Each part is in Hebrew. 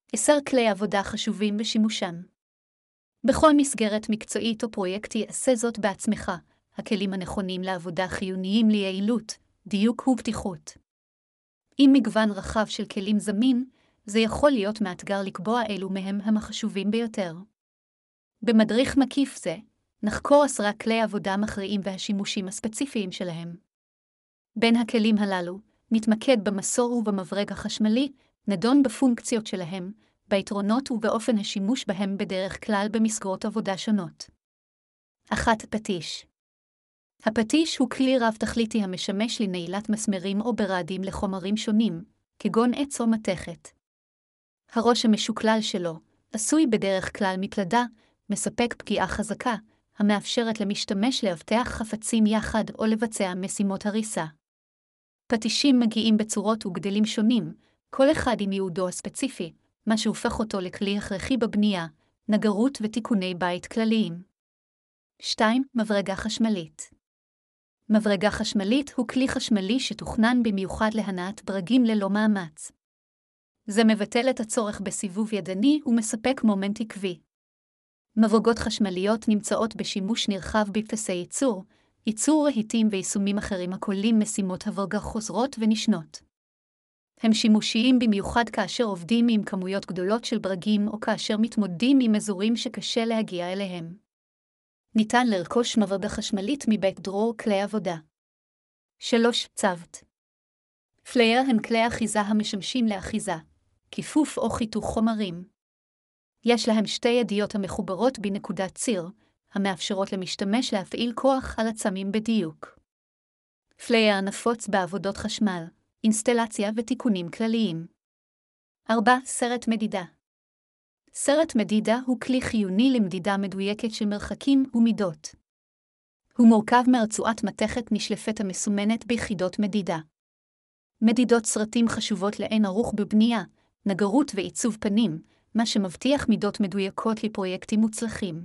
10 כלי עבודה חשובים בשימושם. בכל מסגרת מקצועית או פרויקטי עשה זאת בעצמך. הכלים הנכונים לעבודה חיוניים ליעילות, דיוק ובטיחות. עם מגוון רחב של כלים זמין, זה יכול להיות מאתגר לקבוע אילו מהם הם החשובים ביותר. במדריך מקיף זה, נחקור 10 כלי עבודה מכריעים והשימושים הספציפיים שלהם. בין הכלים הללו, נתמקד במסור ובמברג החשמלי, נדון בפונקציות שלהם, ביתרונות ובאופן השימוש בהם בדרך כלל במסגרות עבודה שונות. 1. פטיש. הפטיש הוא כלי רב-תכליתי המשמש לנעילת מסמרים או ברדים לחומרים שונים, כגון עץ או מתכת. הראש המשוקלל שלו, עשוי בדרך כלל מפלדה, מספק פגיעה חזקה, המאפשרת למשתמש לאבטח חפצים יחד או לבצע משימות הריסה. פטישים מגיעים בצורות וגדלים שונים, כל אחד עם ייעודו הספציפי, מה שהופך אותו לכלי הכרחי בבנייה, נגרות ותיקוני בית כלליים. 2. מברגה חשמלית. מברגה חשמלית הוא כלי חשמלי שתוכנן במיוחד להנעת ברגים ללא מאמץ. זה מבטל את הצורך בסיבוב ידני ומספק מומנט עקבי. מברגות חשמליות נמצאות בשימוש נרחב בפסי ייצור, ייצור רהיטים ויישומים אחרים הכוללים משימות הברגה חוזרות ונשנות. הם שימושיים במיוחד כאשר עובדים עם כמויות גדולות של ברגים או כאשר מתמודדים עם אזורים שקשה להגיע אליהם. ניתן לרכוש מברגה חשמלית מבית דרור כלי עבודה. 3. צוות. פלייר הם כלי אחיזה המשמשים לאחיזה, כיפוף או חיתוך חומרים. יש להם 2 ידיות המחוברות בנקודת ציר, המאפשרות למשתמש להפעיל כוח על עצמים בדיוק. פלייר נפוץ בעבודות חשמל, אינסטלציה ותיקונים כלליים. 4. סרט מדידה. סרט מדידה הוא כלי חיוני למדידה מדויקת של מרחקים ומידות. הוא מורכב מרצועת מתכת נשלפת המסומנת ביחידות מדידה. מדידות סרטים חשובות לאין ערוך בבנייה, נגרות ועיצוב פנים, מה שמבטיח מידות מדויקות לפרויקטים מוצלחים.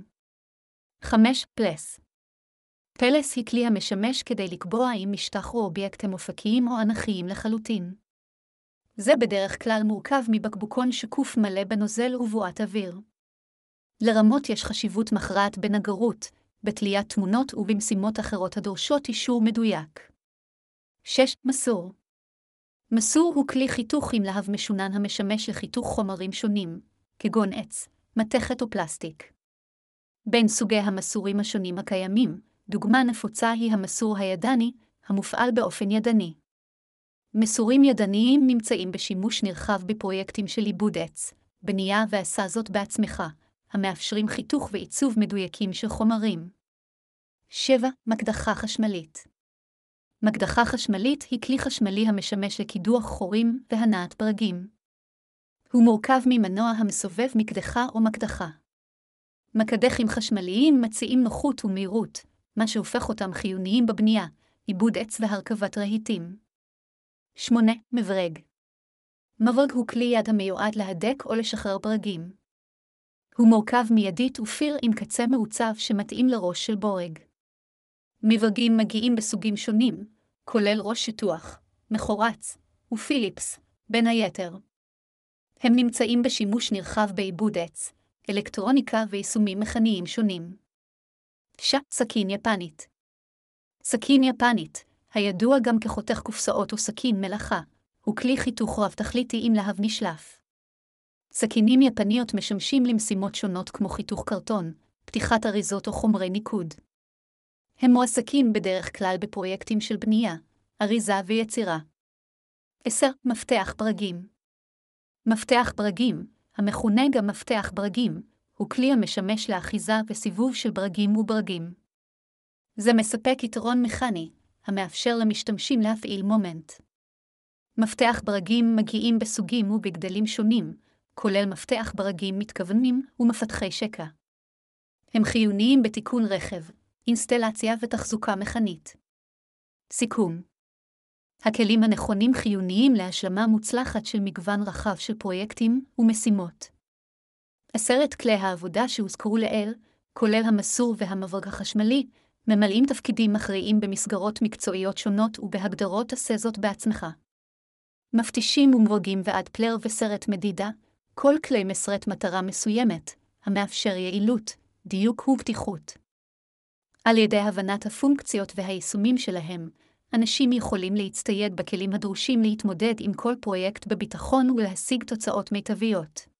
5. פלס. פלס היא כלי המשמש כדי לקבוע אם משטח או אובייקט הם אופקיים או אנכיים לחלוטין. זה בדרך כלל מורכב מבקבוקון שקוף מלא בנוזל ובועת אוויר. לרמות יש חשיבות מכרעת בנגרות, בתליית תמונות ובמשימות אחרות הדורשות אישור מדויק. 6. מסור. מסור הוא כלי חיתוך עם להב משונן המשמש לחיתוך חומרים שונים, כגון עץ, מתכת או פלסטיק. בין סוגי המסורים השונים הקיימים, דוגמה נפוצה היא המסור הידני, המופעל באופן ידני. מסורים ידניים נמצאים בשימוש נרחב בפרויקטים של עיבוד עץ, בנייה ועשה זאת בעצמך, המאפשרים חיתוך ועיצוב מדויקים של חומרים. 7. מקדחה חשמלית. מקדחה חשמלית היא כלי חשמלי המשמש לקידוח חורים והנעת ברגים. הוא מורכב ממנוע המסובב מקדחה או מקדחה. מקדחים חשמליים מציעים נוחות ומהירות, מה שהופך אותם חיוניים בבנייה, עיבוד עץ והרכבת רהיטים. 8. מברג. מברג הוא כלי יד המיועד להדק או לשחרר ברגים. הוא מורכב מידית ופיר עם קצה מעוצב שמתאים לראש של בורג. מברגים מגיעים בסוגים שונים, כולל ראש שטוח, מחורץ ופיליפס, בין היתר. הם נמצאים בשימוש נרחב בעיבוד עץ, אלקטרוניקה ויישומים מכניים שונים. סכין יפנית. סכין יפנית, הידוע גם כחותך קופסאות או סכין מלאכה, הוא כלי חיתוך רב-תכליתי עם להב נשלף. סכינים יפניות משמשים למשימות שונות כמו חיתוך קרטון, פתיחת אריזות או חומרי ניקוד. הם מועסקים בדרך כלל בפרויקטים של בנייה, אריזה ויצירה. 10. מפתח ברגים. מפתח ברגים, המכונה גם מפתח ברגים, הוא כלי המשמש לאחיזה וסיבוב של ברגים וברגים. זה מספק יתרון מכני, המאפשר למשתמשים להפעיל מומנט. מפתח ברגים מגיעים בסוגים ובגדלים שונים, כולל מפתח ברגים מתכוונים ומפתחי שקע. הם חיוניים בתיקון רכב, אינסטלציה ותחזוקה מכנית. סיכום. הכלים הנכונים חיוניים להשלמה מוצלחת של מגוון רחב של פרויקטים ומשימות. 10 כלי העבודה שהוזכרו לעיל, כולל המסור והמברג החשמלי, ממלאים תפקידים מכריעים במסגרות מקצועיות שונות ובהגדרות עשה זאת בעצמך. מפתישים ומברגים ועד פלר וסרט מדידה, כל כלי משרת מטרה מסוימת, המאפשר יעילות, דיוק ובטיחות. על ידי הבנת הפונקציות והיישומים שלהם, אנשים יכולים להצטייד בכלים הדרושים להתמודד עם כל פרויקט בביטחון ולהשיג תוצאות מיטביות.